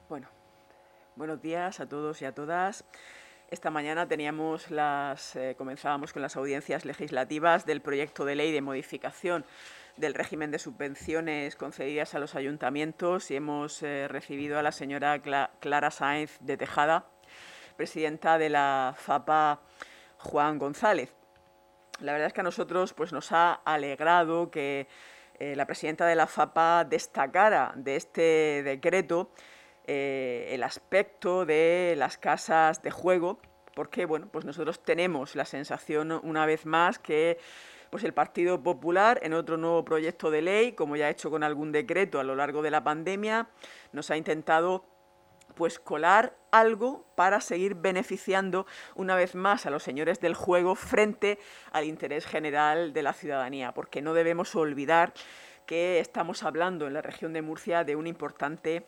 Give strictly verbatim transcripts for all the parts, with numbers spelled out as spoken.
Bueno, buenos días a todos y a todas. Esta mañana teníamos las, eh, comenzábamos con las audiencias legislativas del proyecto de ley de modificación del régimen de subvenciones concedidas a los ayuntamientos y hemos eh, recibido a la señora Cla Clara Sáenz de Tejada, presidenta de la FAPA Juan González. La verdad es que a nosotros pues, nos ha alegrado que eh, la presidenta de la FAPA destacara de este decreto eh, el aspecto de las casas de juego, porque bueno, pues nosotros tenemos la sensación una vez más que pues el Partido Popular, en otro nuevo proyecto de ley, como ya ha hecho con algún decreto a lo largo de la pandemia, nos ha intentado pues colar algo para seguir beneficiando una vez más a los señores del juego frente al interés general de la ciudadanía, porque no debemos olvidar que estamos hablando en la región de Murcia de un importante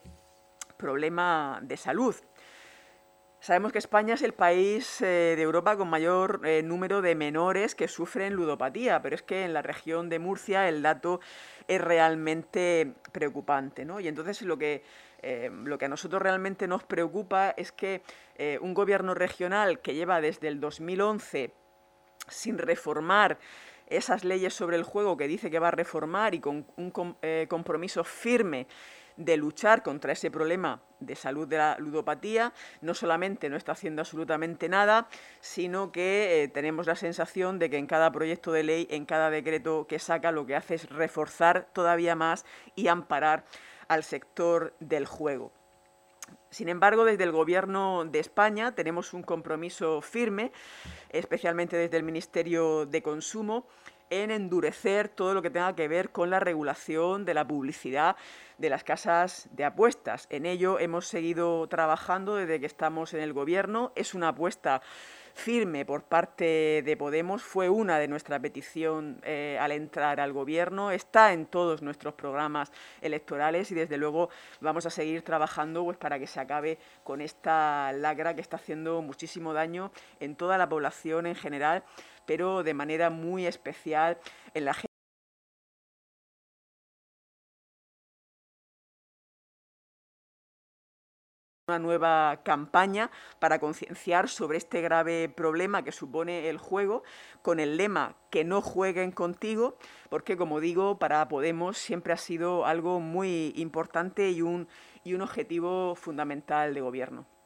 problema de salud. Sabemos que España es el país eh, de Europa con mayor eh, número de menores que sufren ludopatía, pero es que en la región de Murcia el dato es realmente preocupante, ¿no? Y entonces lo que, eh, lo que a nosotros realmente nos preocupa es que eh, un gobierno regional que lleva desde el dos mil once sin reformar esas leyes sobre el juego que dice que va a reformar y con un com eh, compromiso firme de luchar contra ese problema de salud de la ludopatía, no solamente no está haciendo absolutamente nada, sino que eh, tenemos la sensación de que en cada proyecto de ley, en cada decreto que saca, lo que hace es reforzar todavía más y amparar al sector del juego. Sin embargo, desde el Gobierno de España tenemos un compromiso firme, especialmente desde el Ministerio de Consumo, en endurecer todo lo que tenga que ver con la regulación de la publicidad de las casas de apuestas. En ello hemos seguido trabajando desde que estamos en el Gobierno. Es una apuesta firme por parte de Podemos, fue una de nuestra petición eh, al entrar al Gobierno, está en todos nuestros programas electorales y desde luego vamos a seguir trabajando pues, para que se acabe con esta lacra que está haciendo muchísimo daño en toda la población en general, pero de manera muy especial en la gente. Una nueva campaña para concienciar sobre este grave problema que supone el juego, con el lema que no jueguen contigo, porque como digo, para Podemos siempre ha sido algo muy importante y un, y un objetivo fundamental de gobierno.